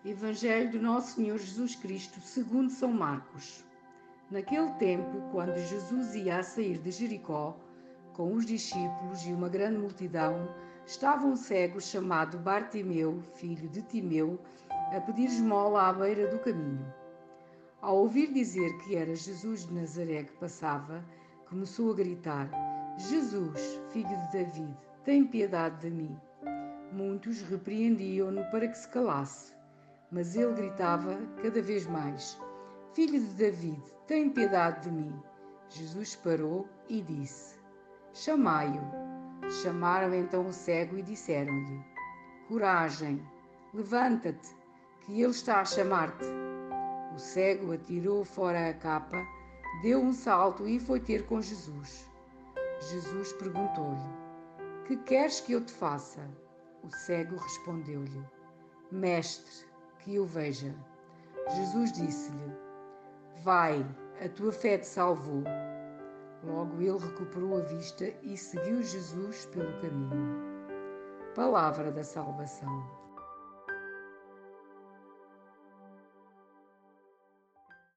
Evangelho do Nosso Senhor Jesus Cristo, segundo São Marcos. Naquele tempo, quando Jesus ia a sair de Jericó, com os discípulos e uma grande multidão, estava um cego chamado Bartimeu, filho de Timeu, a pedir esmola à beira do caminho. Ao ouvir dizer que era Jesus de Nazaré que passava, começou a gritar: Jesus, filho de David, tem piedade de mim. Muitos repreendiam-no para que se calasse, mas ele gritava cada vez mais: Filho de David, tem piedade de mim. Jesus parou e disse: Chamai-o. Chamaram então o cego e disseram-lhe: Coragem, levanta-te, que ele está a chamar-te. O cego atirou fora a capa, deu um salto e foi ter com Jesus. Jesus perguntou-lhe: Que queres que eu te faça? O cego respondeu-lhe: Mestre, que eu veja. Jesus disse-lhe: Vai, a tua fé te salvou. Logo ele recuperou a vista e seguiu Jesus pelo caminho. Palavra da salvação.